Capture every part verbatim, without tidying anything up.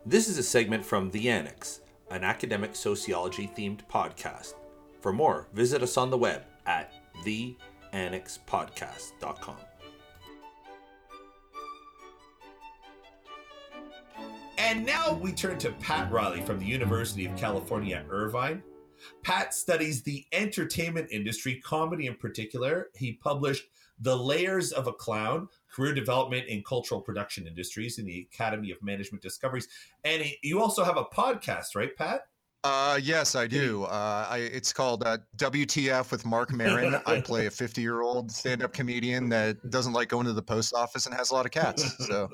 This is a segment from The Annex, an academic sociology-themed podcast. For more, visit us on the web at the annex podcast dot com. And now we turn to Pat Riley from the University of California at Irvine. Pat studies the entertainment industry, comedy in particular. He published The Layers of a Clown, Career Development in Cultural Production Industries in the Academy of Management Discoveries. And he, you also have a podcast, right, Pat? Uh, yes, I do. Uh, I, it's called uh, W T F with Mark Maron. I play a fifty-year-old stand-up comedian that doesn't like going to the post office and has a lot of cats. So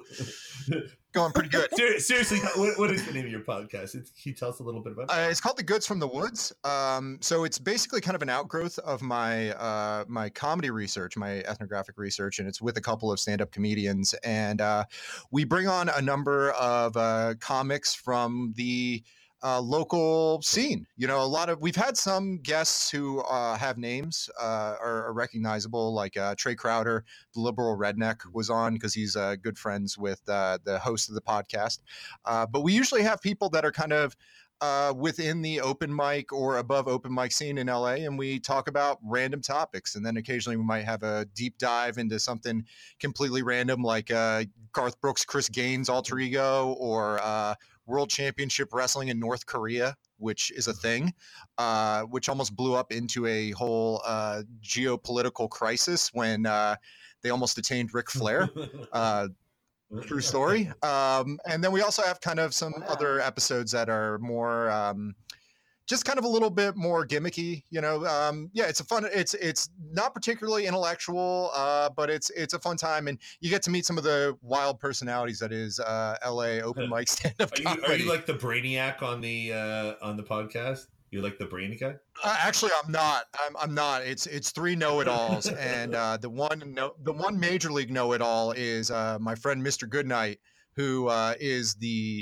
going pretty good. Ser- seriously, what, what is the name of your podcast? It's, can you tell us a little bit about it? Uh, it's called The Goods from the Woods. Um, so it's basically kind of an outgrowth of my uh, my comedy research, my ethnographic research, and it's with a couple of stand-up comedians. And uh, we bring on a number of uh, comics from the Uh, local scene. You know, a lot of, we've had some guests who uh, have names, uh, are, are recognizable, like uh, Trey Crowder, the liberal redneck, was on because he's uh, good friends with uh, the host of the podcast. Uh, but we usually have people that are kind of uh, within the open mic or above open mic scene in L A, and we talk about random topics. And then occasionally we might have a deep dive into something completely random, like uh, Garth Brooks, Chris Gaines alter ego, or uh, World Championship Wrestling in North Korea, which is a thing, uh, which almost blew up into a whole uh, geopolitical crisis when uh, they almost detained Ric Flair. Uh, true story. Um, and then we also have kind of some other episodes that are more um, just kind of a little bit more gimmicky, you know. Um, yeah, it's a fun. It's it's not particularly intellectual, uh, but it's it's a fun time, and you get to meet some of the wild personalities that is uh, L A open mic stand up. Are you, are you like the brainiac on the uh, on the podcast? You're like the brainy guy? Uh, actually, I'm not. I'm, I'm not. It's it's three know-it-alls, and uh, the one no, the one major league know-it-all is uh, my friend Mister Goodnight, who uh, is the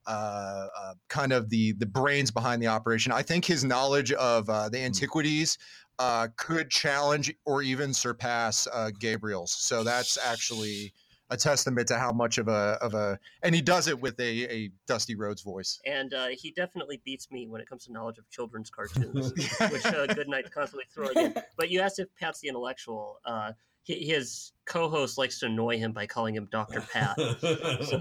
uh, uh, kind of the the brains behind the operation. I think his knowledge of uh, the antiquities uh, could challenge or even surpass uh, Gabriel's. So that's actually a testament to how much of a of a and he does it with a, a Dusty Rhodes voice. And uh, he definitely beats me when it comes to knowledge of children's cartoons, which uh, Goodnight constantly throwing in. But you asked if Pat's the intellectual. Uh, his co-host likes to annoy him by calling him Doctor Pat. So,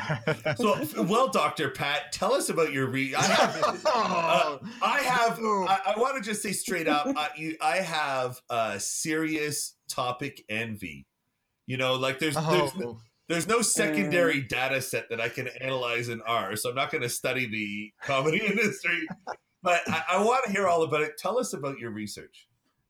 so, well, Doctor Pat, tell us about your re. I have. Uh, I have. I, I want to just say straight up, I, you, I have a serious topic envy. You know, like there's oh. there's no, there's no secondary data set that I can analyze in R, so I'm not going to study the comedy industry. But I, I want to hear all about it. Tell us about your research.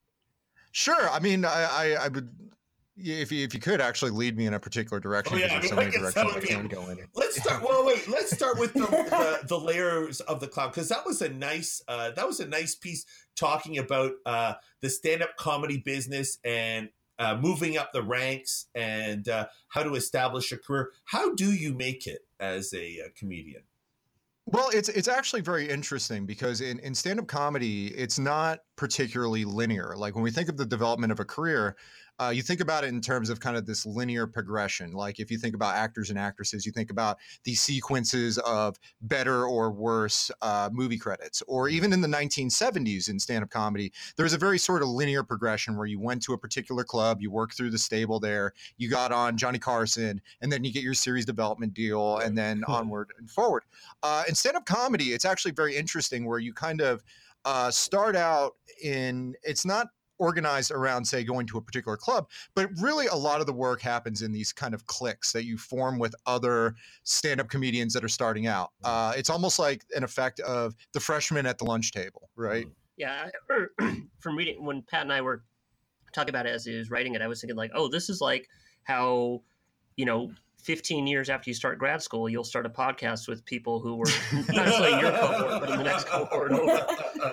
Sure. I mean, I, I, I would, if you, if you could actually lead me in a particular direction, oh, yeah, because I there's mean, so many like directions I can go in. Let's start. Well, wait. Let's start with the, the, the layers of the clown, because that was a nice uh, that was a nice piece talking about uh, the stand-up comedy business and uh, moving up the ranks and uh, how to establish a career. How do you make it as a, a comedian? Well, it's it's actually very interesting because in, in stand-up comedy, it's not particularly linear. Like when we think of the development of a career, uh, you think about it in terms of kind of this linear progression. Like if you think about actors and actresses, you think about these sequences of better or worse uh, movie credits. Or even in the nineteen seventies in stand-up comedy, there was a very sort of linear progression where you went to a particular club, you worked through the stable there, you got on Johnny Carson, and then you get your series development deal, and then onward and forward. Uh, in stand-up comedy, it's actually very interesting where you kind of uh, start out in, it's not organized around, say, going to a particular club, but really a lot of the work happens in these kind of cliques that you form with other stand-up comedians that are starting out. Uh, it's almost like an effect of the freshman at the lunch table, right? Yeah. From reading, when Pat and I were talking about it as he was writing it, I was thinking like, oh, this is like how, you know, fifteen years after you start grad school, you'll start a podcast with people who were not necessarily in your cohort, but in the next cohort over.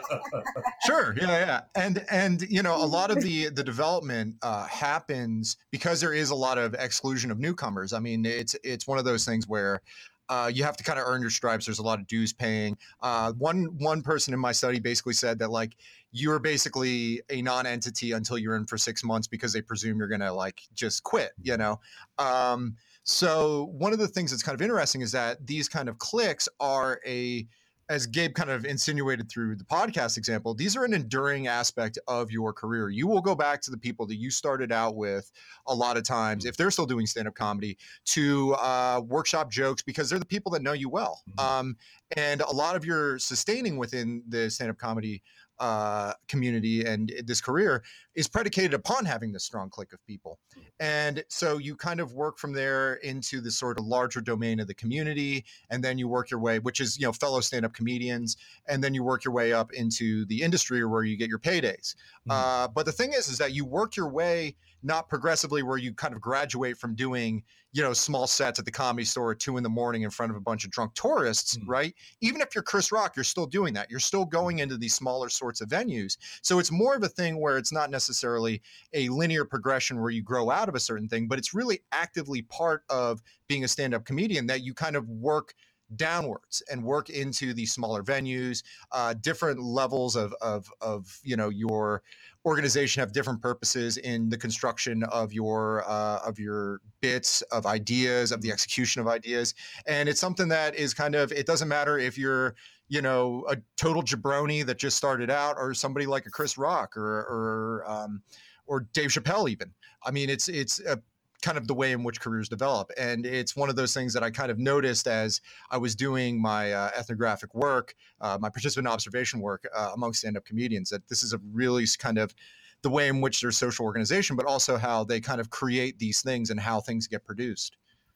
Sure. Yeah. Yeah. And, and, you know, a lot of the, the development uh, happens because there is a lot of exclusion of newcomers. I mean, it's, it's one of those things where uh, you have to kind of earn your stripes. There's a lot of dues paying. Uh, one, one person in my study basically said that, like, you're basically a non-entity until you're in for six months because they presume you're going to like just quit, you know? Um, so one of the things that's kind of interesting is that these kind of cliques are a, as Gabe kind of insinuated through the podcast example, these are an enduring aspect of your career. You will go back to the people that you started out with a lot of times, if they're still doing stand-up comedy, to uh, workshop jokes because they're the people that know you well. Um, and a lot of your sustaining within the stand-up comedy uh, community and this career is predicated upon having this strong clique of people. And so you kind of work from there into the sort of larger domain of the community. And then you work your way, which is, you know, fellow stand-up comedians. And then you work your way up into the industry where you get your paydays. Mm-hmm. Uh, but the thing is, is that you work your way not progressively where you kind of graduate from doing, you know, small sets at the Comedy Store at two in the morning in front of a bunch of drunk tourists, mm-hmm. right? Even if you're Chris Rock, you're still doing that. You're still going into these smaller sorts of venues. So it's more of a thing where it's not necessarily a linear progression where you grow out of a certain thing, but it's really actively part of being a stand-up comedian that you kind of work downwards and work into these smaller venues, uh, different levels of, of, of, you know, your organization have different purposes in the construction of your, uh, of your bits, of ideas, of the execution of ideas. And it's something that is kind of, it doesn't matter if you're, you know, a total jabroni that just started out or somebody like a Chris Rock or, or, um, or Dave Chappelle even. I mean, it's, it's a, kind of the way in which careers develop. And it's one of those things that I kind of noticed as I was doing my uh, ethnographic work, uh, my participant observation work uh, among stand-up comedians, that this is a really kind of the way in which their social organization, but also how they kind of create these things and how things get produced.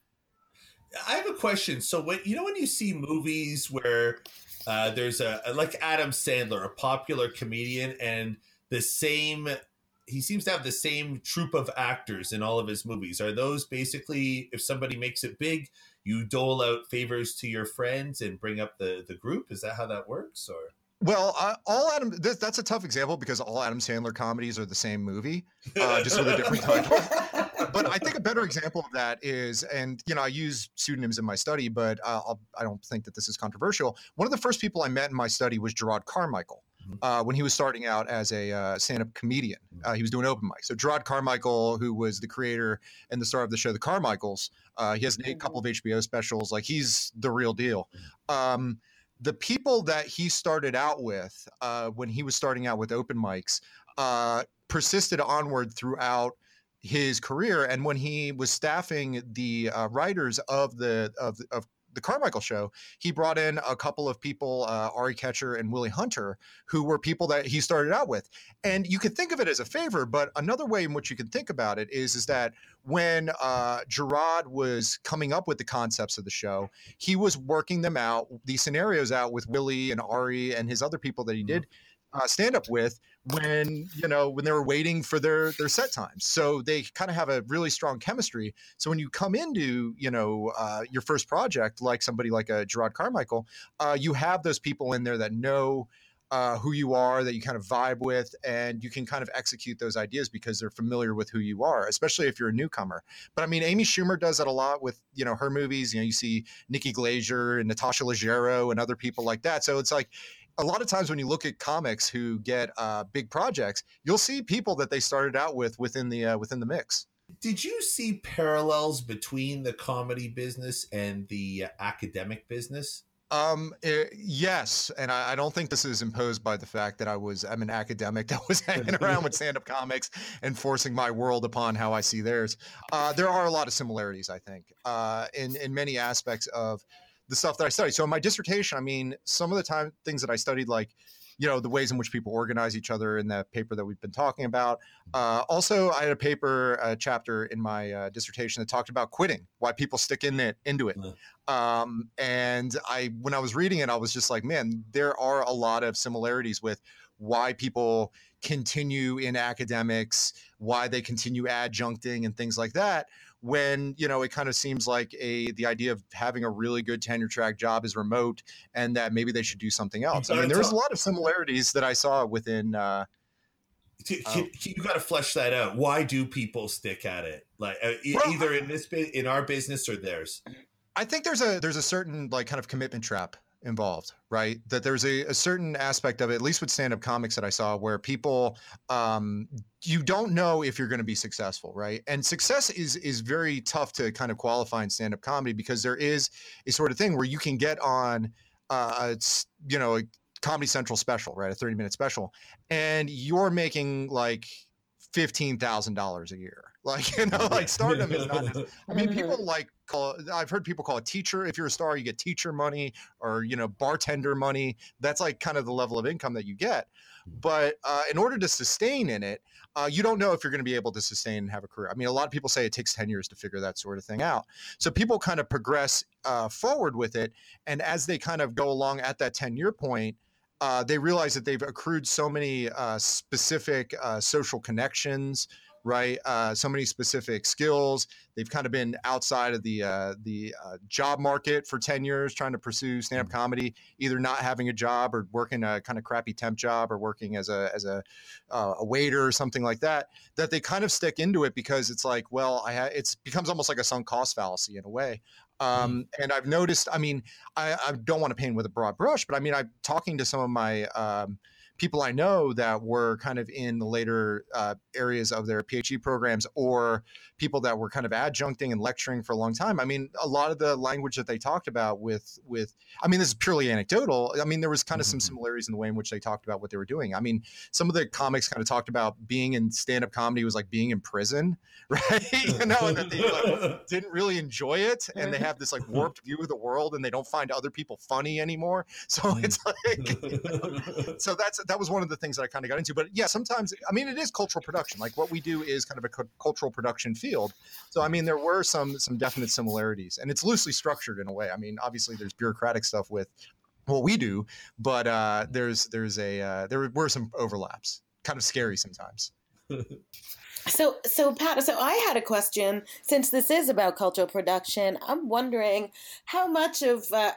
I have a question. So when, you know, when you see movies where uh, there's a, like Adam Sandler, a popular comedian, and the same he seems to have the same troupe of actors in all of his movies. Are those basically, if somebody makes it big, you dole out favors to your friends and bring up the, the group? Is that how that works? Or well, uh, all Adam, th- that's a tough example because all Adam Sandler comedies are the same movie, uh, just with a different title. But I think a better example of that is, and you know, I use pseudonyms in my study, but uh, I'll, I don't think that this is controversial. One of the first people I met in my study was Gerard Carmichael. Uh, when he was starting out as a uh, stand-up comedian. Uh, he was doing open mic. So Gerard Carmichael, who was the creator and the star of the show The Carmichaels, uh, he has a couple of H B O specials. Like, he's the real deal. Um, the people that he started out with uh, when he was starting out with open mics uh, persisted onward throughout his career. And when he was staffing the uh, writers of the of, of the Carmichael show, he brought in a couple of people, uh, Ari Ketcher and Willie Hunter, who were people that he started out with. And you can think of it as a favor, but another way in which you can think about it is, is that when uh, Gerard was coming up with the concepts of the show, he was working them out, these scenarios out with Willie and Ari and his other people that he did uh, stand up with when, you know, when they were waiting for their, their set times. So they kind of have a really strong chemistry. So when you come into, you know, uh, your first project, like somebody like a Gerard Carmichael, uh, you have those people in there that know uh, who you are, that you kind of vibe with, and you can kind of execute those ideas because they're familiar with who you are, especially if you're a newcomer. But I mean, Amy Schumer does that a lot with, you know, her movies. You know, you see Nikki Glaser and Natasha Leggero and other people like that. So it's like, a lot of times when you look at comics who get uh, big projects, you'll see people that they started out with within the uh, within the mix. Did you see parallels between the comedy business and the uh, academic business? Um, eh, yes, and I, I don't think this is imposed by the fact that I was I'm an academic that was hanging around with stand-up comics and forcing my world upon how I see theirs. Uh, there are a lot of similarities, I think, uh, in in many aspects of the stuff that I studied. So in my dissertation, I mean, some of the time things that I studied, like, you know, the ways in which people organize each other in that paper that we've been talking about. Uh, also, I had a paper, a chapter in my uh, dissertation that talked about quitting, why people stick in it, into it. Um, and I, when I was reading it, I was just like, man, there are a lot of similarities with why people continue in academics, why they continue adjuncting and things like that. When, you know, it kind of seems like a the idea of having a really good tenure track job is remote and that maybe they should do something else. I mean, there's a lot of similarities that I saw within. Uh, you um, you got to flesh that out. Why do people stick at it? Like uh, well, either in this in our business or theirs? I think there's a there's a certain like kind of commitment trap involved, right? That there's a, a certain aspect of it, at least with stand-up comics that I saw, where people, um, you don't know if you're going to be successful, right? And success is is very tough to kind of qualify in stand-up comedy, because there is a sort of thing where you can get on, uh, it's, you know, a Comedy Central special, right? A thirty minute special, and you're making like fifteen thousand dollars a year. Like, you know, like stardom is not, I mean, people like call, I've heard people call it teacher. If you're a star, you get teacher money, or, you know, bartender money. That's like kind of the level of income that you get. But uh, in order to sustain in it, uh, you don't know if you're going to be able to sustain and have a career. I mean, a lot of people say it takes ten years to figure that sort of thing out. So people kind of progress uh, forward with it. And as they kind of go along at that ten year point, uh, they realize that they've accrued so many uh, specific uh, social connections, right? Uh, so many specific skills. They've kind of been outside of the uh, the uh, job market for ten years, trying to pursue stand-up comedy, either not having a job or working a kind of crappy temp job, or working as a as a uh, a waiter or something like that. That they kind of stick into it because it's like, well, I ha- it's becomes almost like a sunk cost fallacy in a way. Um, and I've noticed, I mean, I, I don't want to paint with a broad brush, but I mean, I'm talking to some of my um, people I know that were kind of in the later uh, areas of their PhD programs, or people that were kind of adjuncting and lecturing for a long time. I mean, a lot of the language that they talked about with, with, I mean, this is purely anecdotal. I mean, there was kind of some similarities in the way in which they talked about what they were doing. I mean, some of the comics kind of talked about being in stand-up comedy was like being in prison, right? You know, and that they like, didn't really enjoy it. And they have this like warped view of the world, and they don't find other people funny anymore. So it's like, you know, so that's, that was one of the things that I kind of got into. But yeah, sometimes, I mean, it is cultural production. Like what we do is kind of a cu- cultural production field. So, I mean, there were some some definite similarities, and it's loosely structured in a way. I mean, obviously there's bureaucratic stuff with what we do, but uh, there's there's a uh, there were some overlaps, kind of scary sometimes. So, so Pat, so I had a question. Since this is about cultural production, I'm wondering how much of, uh,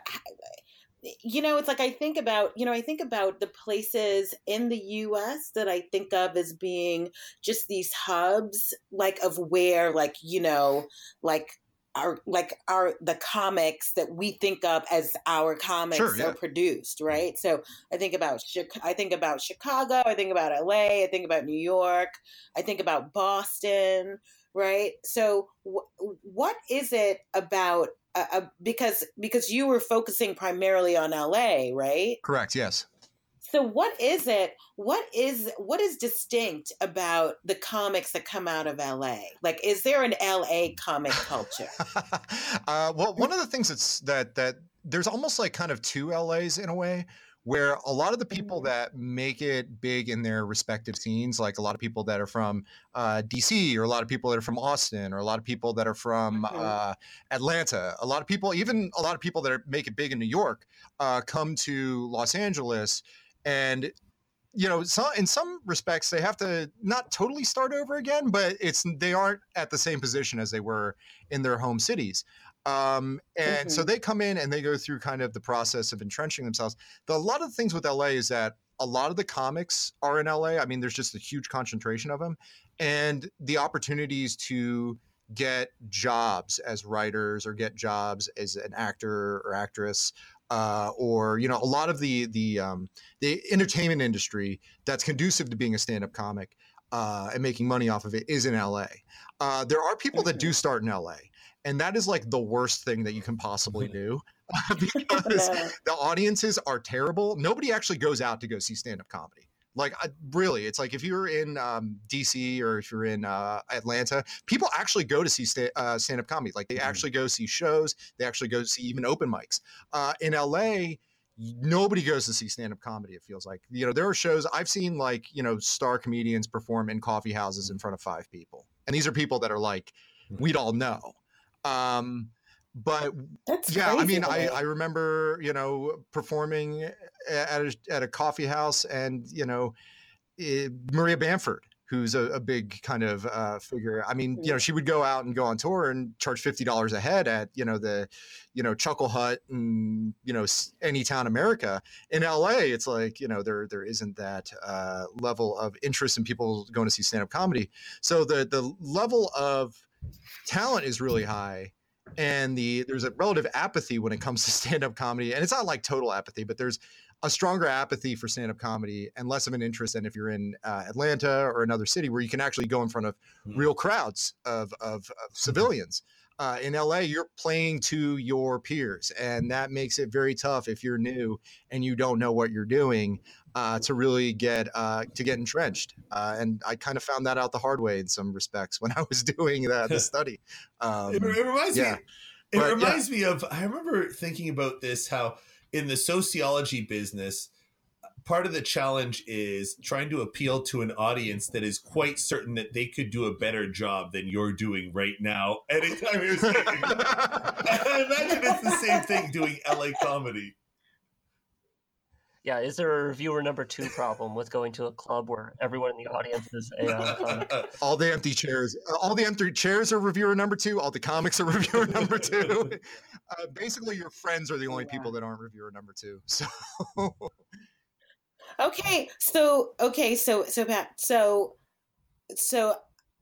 you know, it's like I think about, you know, I think about the places in the U S that I think of as being just these hubs, like of where, like, you know, like our, like our, the comics that we think of as our comics Sure, yeah. are produced, right? So I think about, I think about Chicago, I think about L A, I think about New York, I think about Boston, right? So w- what is it about, Uh, uh, because because you were focusing primarily on L A, right? Correct. Yes. So what is it? What is what is distinct about the comics that come out of L A? Like, is there an L A comic culture? uh, well, one of the things that's that that there's almost like kind of two L As in a way, where a lot of the people that make it big in their respective scenes, like a lot of people that are from uh, D C, or a lot of people that are from Austin, or a lot of people that are from Mhm. uh, Atlanta, a lot of people, even a lot of people that are, make it big in New York, uh, come to Los Angeles. And, you know, so in some respects, they have to not totally start over again, but it's they aren't at the same position as they were in their home cities. Um, and so Mhm. they come in and they go through kind of the process of entrenching themselves. The, a lot of the things with L A is that a lot of the comics are in L A. I mean, there's just a huge concentration of them, and the opportunities to get jobs as writers or get jobs as an actor or actress, uh, or, you know, a lot of the, the, um, the entertainment industry that's conducive to being a stand-up comic, uh, and making money off of it is in L A. Uh, there are people that do start in L A. And that is like the worst thing that you can possibly do, because No. the audiences are terrible. Nobody actually goes out to go see stand-up comedy. Like, I, really, it's like if you're in um, D C or if you're in uh, Atlanta, people actually go to see sta- uh, stand-up comedy. Like, they actually go see shows. They actually go see even open mics. Uh, in L A, nobody goes to see stand-up comedy, it feels like. You know, there are shows I've seen, like, you know, star comedians perform in coffee houses in front of five people. And these are people that are like, we'd all know. Um, but That's yeah, I crazy mean, to I, me. I remember, you know, performing at a, at a coffee house, and, you know, eh, Maria Bamford, who's a, a big kind of uh, figure. I mean, you know, she would go out and go on tour and charge fifty dollars a head at, you know, the, you know, Chuckle Hut and, you know, any town America. In L A, it's like, you know, there there isn't that uh, level of interest in people going to see stand-up comedy. So the the level of talent is really high. and the there's a relative apathy when it comes to stand-up comedy, and it's not like total apathy, but there's a stronger apathy for stand-up comedy and less of an interest than if you're in uh, Atlanta or another city where you can actually go in front of real crowds of, of, of civilians. Uh, in L A, you're playing to your peers, and that makes it very tough if you're new and you don't know what you're doing uh, to really get uh, to get entrenched. Uh, and I kind of found that out the hard way in some respects when I was doing the, the study. Um, it, it reminds yeah. me. It But, reminds me of. I remember thinking about this. How in the sociology business, part of the challenge is trying to appeal to an audience that is quite certain that they could do a better job than you're doing right now. Anytime you're saying, I imagine it's the same thing doing L A comedy. Yeah, is there a reviewer number two problem with going to a club where everyone in the audience is a uh, comic? all the empty chairs, all the empty chairs are reviewer number two. All the comics are reviewer number two. Uh, basically, your friends are the only people that aren't reviewer number two. So. Okay, so okay, so so Pat, so so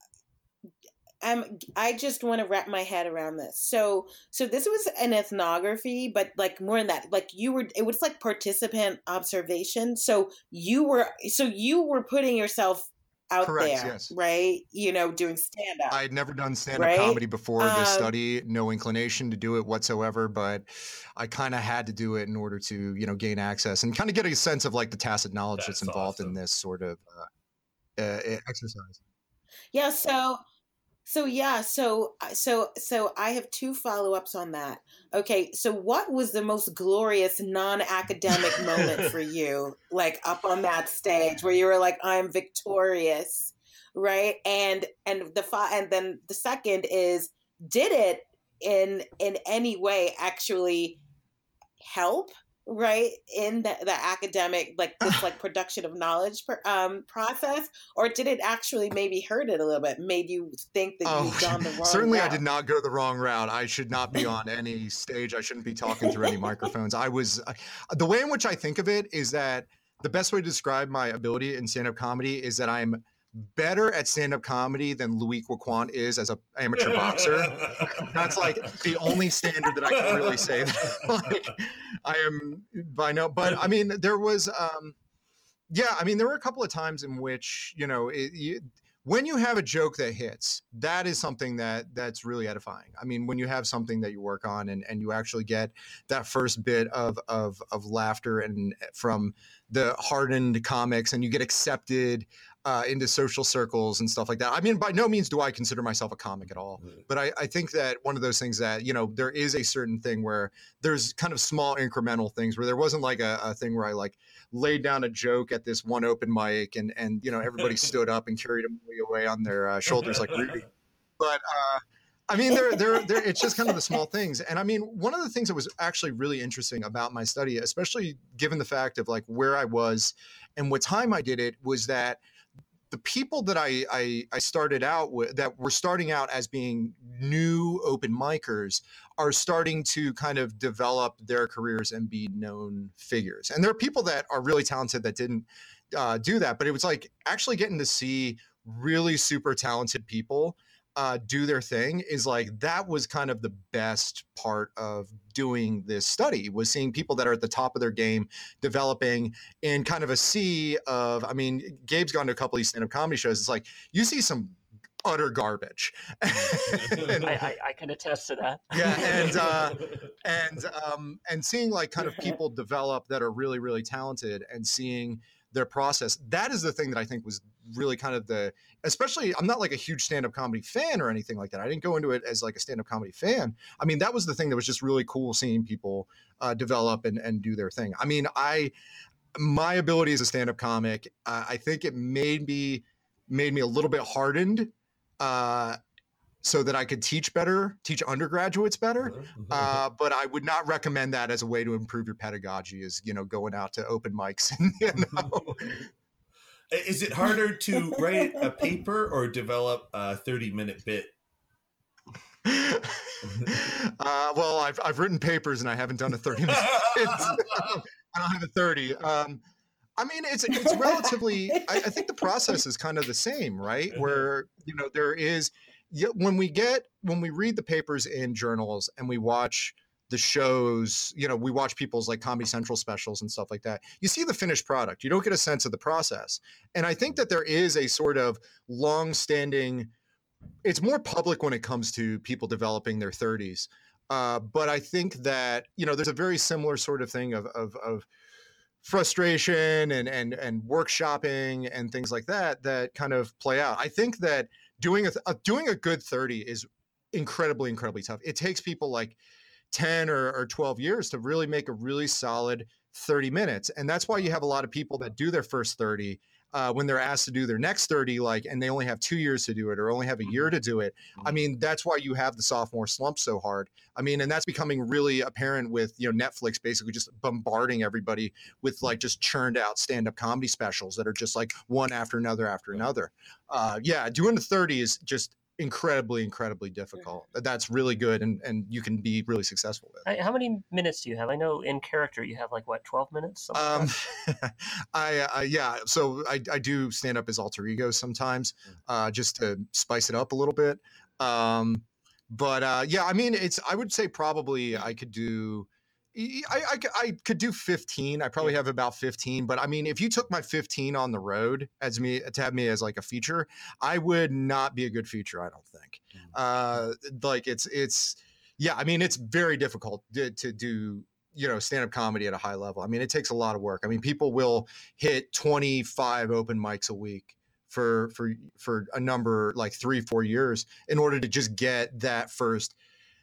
I'm I just want to wrap my head around this. So so this was an ethnography, but like more than that, like you were, it was like participant observation. So you were so you were putting yourself out Correct, there, yes. right? You know, doing stand up. I had never done stand-up Right? comedy before this Um, study, no inclination to do it whatsoever, but I kind of had to do it in order to, you know, gain access and kind of get a sense of like the tacit knowledge that's, That's involved awesome. in this sort of uh, uh, exercise. Yeah, so so yeah, so so so I have two follow-ups on that. Okay, so what was the most glorious non-academic moment for you, like up on that stage where you were like, I'm victorious, right? And and the fi- and then the second is, did it in in any way actually help, right, in the, the academic, like this like production of knowledge per, um process, or did it actually maybe hurt it a little bit, made you think that Oh, you'd gone the wrong certainly I route? did not go the wrong route. I should not be on any stage. I shouldn't be talking through any microphones. I was I, the way in which I think of it is that the best way to describe my ability in stand-up comedy is that I'm better at stand-up comedy than Louis Quaquan is as an amateur boxer. That's like the only standard that I can really say that like I am by no, but I mean, there was, um, yeah, I mean, there were a couple of times in which, you know, it, you, when you have a joke that hits, that is something that that's really edifying. I mean, when you have something that you work on and, and you actually get that first bit of, of, of laughter and from the hardened comics and you get accepted uh, into social circles and stuff like that. I mean, by no means do I consider myself a comic at all, but I, I think that one of those things that, you know, there is a certain thing where there's kind of small incremental things where there wasn't like a, a thing where I like laid down a joke at this one open mic and, and, you know, everybody stood up and carried him away on their uh, shoulders like Rudy. But, uh, I mean, they're, they're, they're, it's just kind of the small things. And I mean, one of the things that was actually really interesting about my study, especially given the fact of like where I was and what time I did it, was that the people that I, I, I started out with, that were starting out as being new open micers, are starting to kind of develop their careers and be known figures. And there are people that are really talented that didn't uh, do that, but it was like actually getting to see really super talented people uh, do their thing is like, that was kind of the best part of doing this study, was seeing people that are at the top of their game developing in kind of a sea of, I mean, Gabe's gone to a couple of these stand-up comedy shows. It's like, you see some utter garbage. And, I, I, I can attest to that. yeah. And, uh, and, um, and seeing like kind of people develop that are really, really talented and seeing their process. That is the thing that I think was really kind of the, especially, I'm not like a huge stand-up comedy fan or anything like that. I didn't go into it as like a stand-up comedy fan. I mean, that was the thing that was just really cool, seeing people uh, develop and, and do their thing. I mean, I, my ability as a stand-up comic, uh, I think it made me, made me a little bit hardened uh, so that I could teach better, teach undergraduates better. Uh, but I would not recommend that as a way to improve your pedagogy, is, you know, going out to open mics. And, you know. Is it harder to write a paper or develop a thirty minute bit? uh, well, I've, I've written papers and I haven't done a thirty minute bit. I don't have a thirty. Um, I mean, it's, it's relatively, I, I think the process is kind of the same, right? Where, you know, there is, yeah, when we get when we read the papers in journals and we watch the shows, you know, we watch people's like Comedy Central specials and stuff like that, you see the finished product. You don't get a sense of the process. And I think that there is a sort of long-standing, it's more public when it comes to people developing their thirties. Uh, but I think that, you know, there's a very similar sort of thing of, of, of frustration and, and, and workshopping and things like that, that kind of play out. I think that doing a, a doing a good thirty is incredibly, incredibly tough. It takes people like ten or, or twelve years to really make a really solid thirty minutes. And that's why you have a lot of people that do their first thirty uh, when they're asked to do their next thirty, like, and they only have two years to do it or only have a year to do it. I mean, that's why you have the sophomore slump so hard. I mean, and that's becoming really apparent with, you know, Netflix basically just bombarding everybody with like just churned out stand-up comedy specials that are just like one after another after another. Uh, yeah, doing the thirty is just incredibly, incredibly difficult. That's really good, and and you can be really successful with. I, how many minutes do you have? I know in character you have like what, twelve minutes? Um, I, I yeah. So I I do stand up as alter ego sometimes, uh, just to spice it up a little bit. Um, but uh, yeah, I mean, it's I would say probably I could do. I, I, I could do fifteen. I probably have about fifteen, but I mean, if you took my fifteen on the road as me to have me as like a feature, I would not be a good feature. I don't think. Uh, like it's it's yeah. I mean, it's very difficult to, to do, you know, stand-up comedy at a high level. I mean, it takes a lot of work. I mean, people will hit twenty-five open mics a week for for for a number like three four years in order to just get that first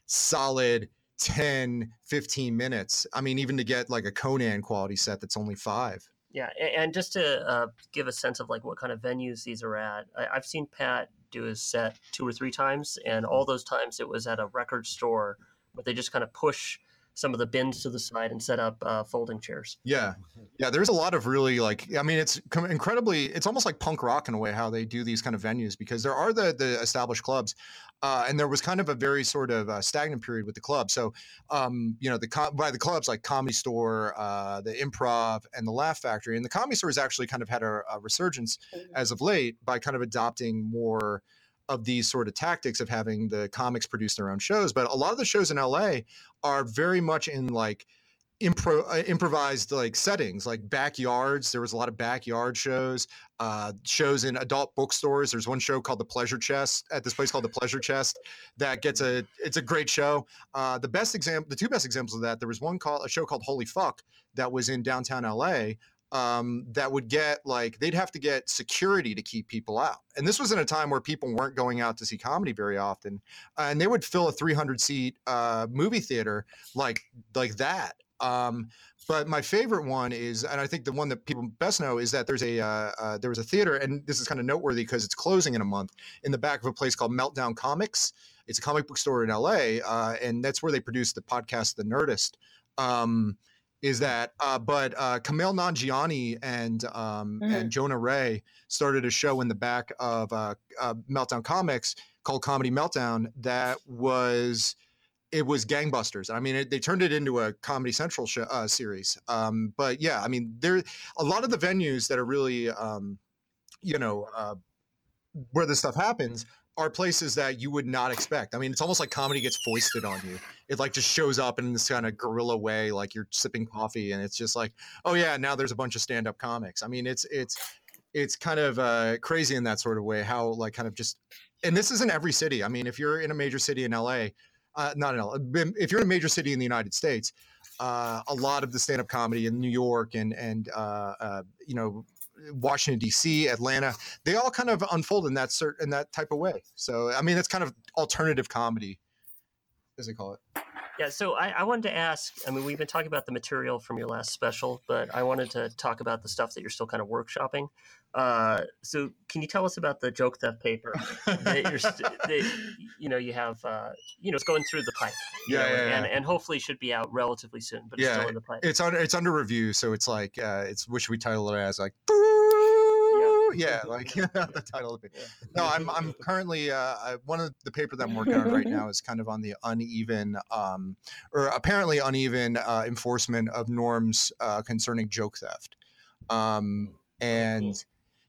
solid ten, fifteen minutes. I mean, even to get like a Conan quality set that's only five. Yeah. And just to uh, give a sense of like what kind of venues these are at, I, I've seen Pat do his set two or three times, and all those times it was at a record store where they just kind of push some of the bins to the side and set up uh, folding chairs. Yeah. Yeah. There's a lot of really like, I mean, it's incredibly, it's almost like punk rock in a way, how they do these kind of venues, because there are the, the established clubs. Uh, and there was kind of a very sort of uh, stagnant period with the club. So, um, you know, the by the clubs like Comedy Store, uh, the Improv, and the Laugh Factory. And the Comedy Store has actually kind of had a, a resurgence as of late by kind of adopting more of these sort of tactics of having the comics produce their own shows. But a lot of the shows in L A are very much in like impro uh, improvised like settings, like backyards. There was a lot of backyard shows, uh, shows in adult bookstores. There's one show called The Pleasure Chest at this place called The Pleasure Chest that gets a, it's a great show. Uh, the best example, the two best examples of that, there was one called, a show called Holy Fuck that was in downtown L A. Um, that would get like, they'd have to get security to keep people out. And this was in a time where people weren't going out to see comedy very often. Uh, and they would fill a three hundred seat uh, movie theater like, like that. Um, but my favorite one is, and I think the one that people best know is that there's a, uh, uh, there was a theater, and this is kind of noteworthy because it's closing in a month, in the back of a place called Meltdown Comics. It's a comic book store in L A. Uh, and that's where they produce the podcast, The Nerdist. Um, is that, uh, but uh, Kumail Nanjiani and um, mm-hmm. and Jonah Ray started a show in the back of uh, uh, Meltdown Comics called Comedy Meltdown that was, it was gangbusters. I mean, it, they turned it into a Comedy Central show, uh, series. Um, but yeah, I mean, there a lot of the venues that are really, um, you know, uh, where this stuff happens are places that you would not expect. I mean, it's almost like comedy gets foisted on you. It like just shows up in this kind of guerrilla way, like you're sipping coffee and it's just like, oh yeah, now there's a bunch of stand-up comics. I mean, it's, it's, it's kind of uh, crazy in that sort of way, how like kind of just, and this is in every city. I mean, if you're in a major city in L A, uh, not in L A, if you're in a major city in the United States, uh, a lot of the stand-up comedy in New York and, and uh, uh, you know, Washington, D C, Atlanta, they all kind of unfold in that cert in that type of way. So, I mean, that's kind of alternative comedy, as they call it. Yeah. So I, I wanted to ask, I mean, we've been talking about the material from your last special, but I wanted to talk about the stuff that you're still kind of workshopping. Uh, so can you tell us about the joke theft paper that you're, st- that, you know, you have, uh, you know, it's going through the pipe, you yeah, know, yeah, and, yeah. and hopefully should be out relatively soon, but it's yeah, still in the pipe. It's under, it's under review. So it's like, uh, it's, what should we title it as? Like, yeah, like the title of it. No, I'm I'm currently uh, I, one of the paper that I'm working on right now is kind of on the uneven, um, or apparently uneven uh, enforcement of norms uh, concerning joke theft, um, and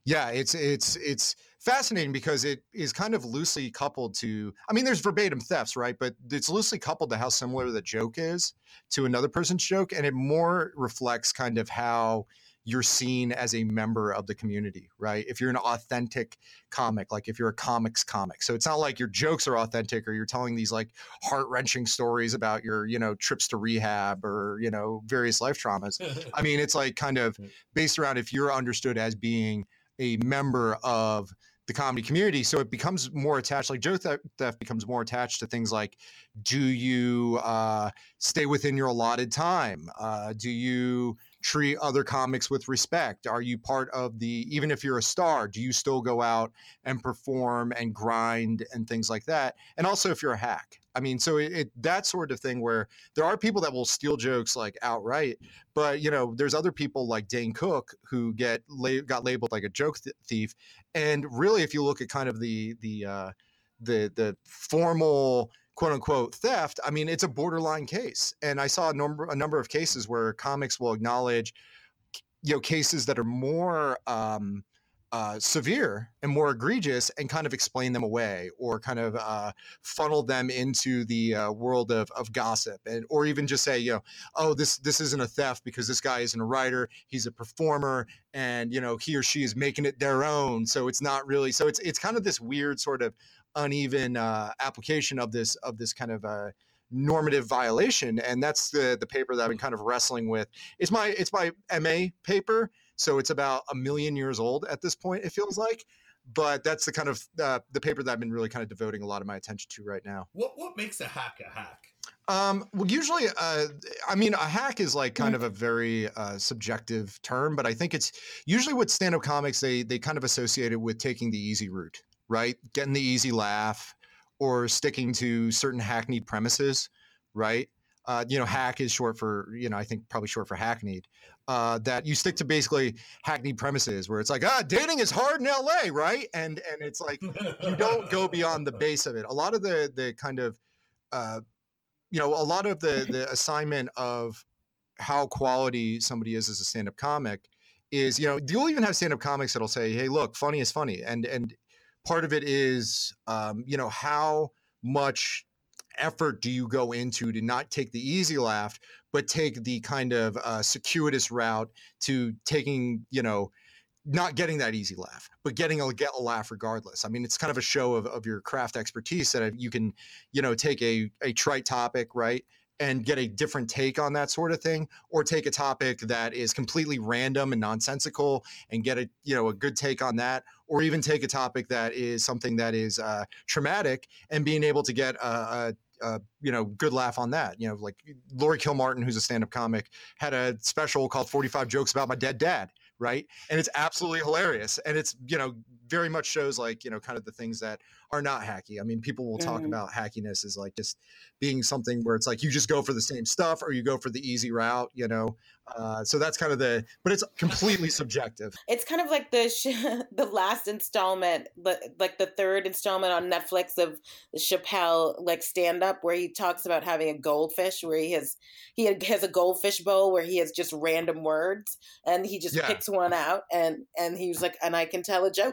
Yeah, it's it's it's fascinating because it is kind of loosely coupled to, I mean, there's verbatim thefts, right? But it's loosely coupled to how similar the joke is to another person's joke. And it more reflects kind of how you're seen as a member of the community, right? If you're an authentic comic, like if you're a comics comic. So it's not like your jokes are authentic or you're telling these like heart-wrenching stories about your, you know, trips to rehab or, you know, various life traumas. I mean, it's like kind of based around if you're understood as being a member of the comedy community. So it becomes more attached, like joke theft becomes more attached to things like, do you uh, stay within your allotted time? Uh, do you treat other comics with respect? Are you part of the, even if you're a star, do you still go out and perform and grind and things like that? And also if you're a hack. I mean, so it, it that sort of thing where there are people that will steal jokes like outright, but you know, there's other people like Dane Cook who get la- got labeled like a joke th- thief. And really, if you look at kind of the the uh, the the formal quote unquote theft, I mean, it's a borderline case. And I saw a number a number of cases where comics will acknowledge, you know, cases that are more um, uh, severe and more egregious and kind of explain them away or kind of uh, funnel them into the uh, world of, of gossip, and or even just say, you know, oh, this this isn't a theft because this guy isn't a writer, he's a performer, and you know, he or she is making it their own, so it's not really. So it's it's kind of this weird sort of uneven uh, application of this of this kind of uh, normative violation, and that's the the paper that I've been kind of wrestling with. It's my it's my M A paper, so it's about a million years old at this point, it feels like. But that's the kind of uh, the paper that I've been really kind of devoting a lot of my attention to right now. What what makes a hack a hack? Um, well, usually, uh, I mean, a hack is like kind of a very uh, subjective term, but I think it's usually with stand-up comics, they they kind of associate it with taking the easy route, right? Getting the easy laugh or sticking to certain hackneyed premises, right? Uh, you know, hack is short for, you know, I think probably short for hackneyed. Uh, that you stick to basically hackneyed premises where it's like, ah, dating is hard in L A, right? And and it's like you don't go beyond the base of it. A lot of the the kind of uh, you know, a lot of the the assignment of how quality somebody is as a stand-up comic is, you know, you'll even have stand-up comics that'll say, hey, look, funny is funny. And and part of it is, um, you know, how much effort do you go into to not take the easy laugh, but take the kind of uh, circuitous route to taking, you know, not getting that easy laugh, but getting a get a laugh regardless. I mean, it's kind of a show of, of your craft expertise that you can, you know, take a, a trite topic, right, and get a different take on that sort of thing, or take a topic that is completely random and nonsensical and get a, you know, a good take on that, or even take a topic that is something that is uh, traumatic and being able to get a, a Uh, you know, good laugh on that. You know, like Laurie Kilmartin, who's a stand-up comic, had a special called forty-five Jokes About My Dead Dad, right? And it's absolutely hilarious. And it's, you know, very much shows like, you know, kind of the things that are not hacky. I mean, people will talk Mhm. about hackiness as like just being something where it's like you just go for the same stuff or you go for the easy route, you know. Uh, so that's kind of the, but it's completely subjective. It's kind of like the sh- the last installment, but like the third installment on Netflix of the Chappelle like stand up, where he talks about having a goldfish, where he has he has a goldfish bowl where he has just random words and he just Yeah. picks one out and and he was like, and I can tell a joke